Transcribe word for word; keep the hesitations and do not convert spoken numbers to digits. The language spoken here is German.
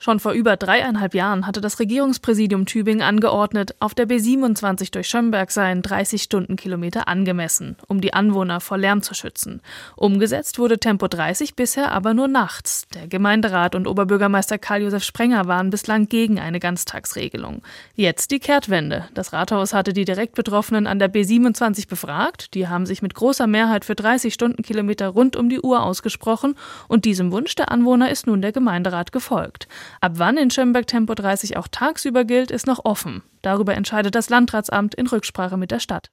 Schon vor über dreieinhalb Jahren hatte das Regierungspräsidium Tübingen angeordnet, auf der B siebenundzwanzig durch Schömberg seien dreißig Stundenkilometer angemessen, um die Anwohner vor Lärm zu schützen. Umgesetzt wurde Tempo dreißig bisher aber nur nachts. Der Gemeinderat und Oberbürgermeister Karl-Josef Sprenger waren bislang gegen eine Ganztagsregelung. Jetzt die Kehrtwende. Das Rathaus hatte die direkt Betroffenen an der B siebenundzwanzig befragt. Die haben sich mit großer Mehrheit für dreißig Stundenkilometer rund um die Uhr ausgesprochen und diesem Wunsch der Anwohner ist nun der Gemeinderat gefolgt. Ab wann in Schömberg Tempo dreißig auch tagsüber gilt, ist noch offen. Darüber entscheidet das Landratsamt in Rücksprache mit der Stadt.